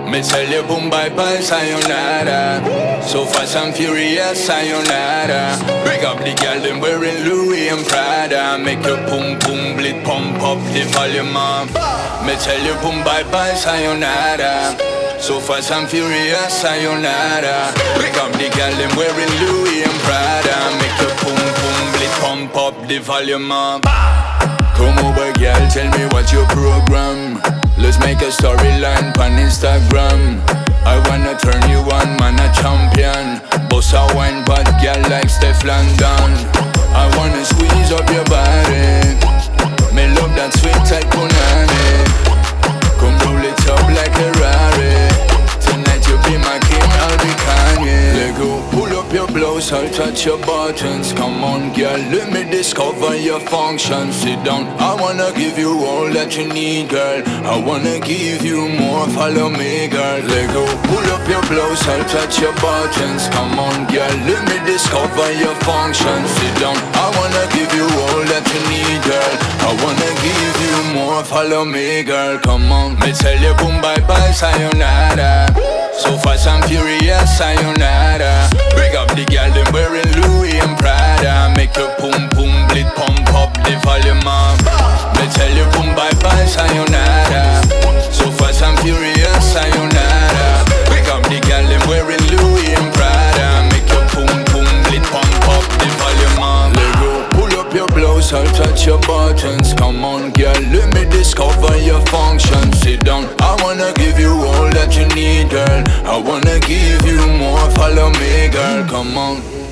Me tell you boom bye bye sayonara. So fast and furious sayonara. Big up the girl them wearing Louis and Prada. Make your boom boom blit pump up the volume up. Me tell you boom bye bye sayonara. So fast and furious sayonara. Big up the girl them wearing Louis and Prada. Make your boom boom blit pump up the volume up. Come over girl, tell me what's your program. Let's make a storyline on Instagram. I wanna turn you on, man, a champion. Boss a wine bad girl like Steph London. I wanna squeeze up your body. Me love that sweet type punani. Come roll it up like a Rari. Tonight you be my king, I'll be Kanye. Let go, pull up your blouse, I'll touch your buttons. Come on girl, let me discover your function. Sit down, I wanna give you all that you need girl. I wanna give you more, follow me girl. Let go, pull up your blouse, I'll touch your buttons. Come on girl, let me discover your function. Sit down, I wanna give you all that you need girl. I wanna give you more, follow me girl. Come on, me tell you boom bye bye sayonara. So fast and furious sayonara. Big up the girl them wearing Louis and Prada. Make your boom boom blit pump up the volume up. Me tell you boom bye bye sayonara. So fast and furious sayonara. Big up the girl them wearing Louis and Prada. Make your boom boom blit pump up the volume up. Let go, pull up your blouse, I'll touch your buttons. Come on girl, let me discover your function. Sit down, I wanna give you all that you need girl. I wanna give you more, follow me girl, come on.